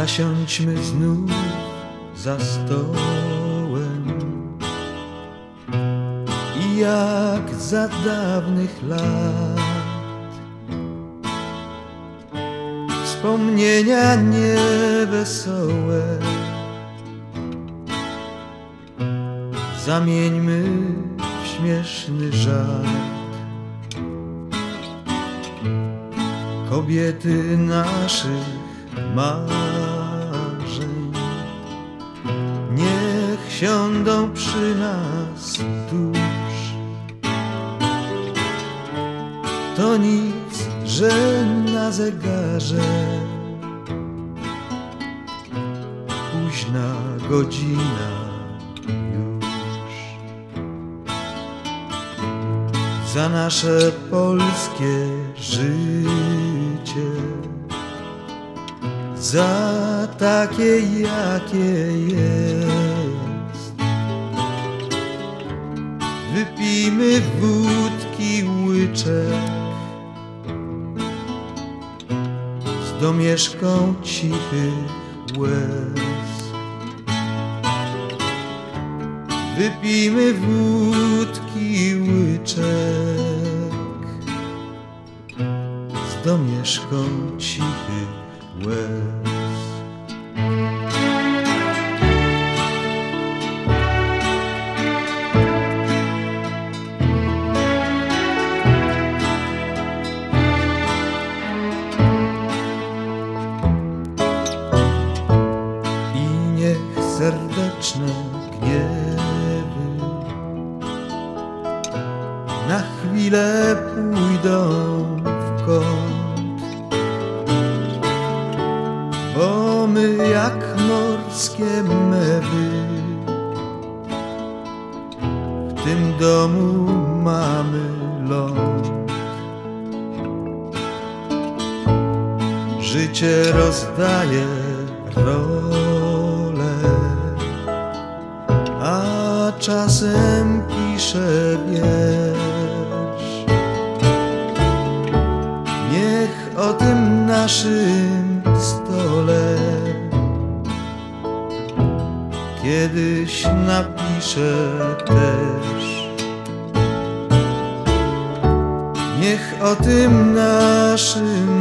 Zasiądźmy znów za stołem i jak za dawnych lat wspomnienia niewesołe zamieńmy w śmieszny żart. Kobiety naszych marzeń niech siądą przy nas tuż. To nic, że na zegarze późna godzina już. Za nasze polskie życie, za takie jakie jest, wypijmy wódki łyczek z domieszką cichych łez. Wypijmy wódki łyczek z domieszką cichych łez. I niech serdeczne gniewy na chwilę pójdą w kąt, bo my jak morskie mewy w tym domu mamy ląd. Życie rozdaje role, a czasem pisze wiersz. Niech o tym naszym stole kiedyś napiszę też. Niech o tym naszym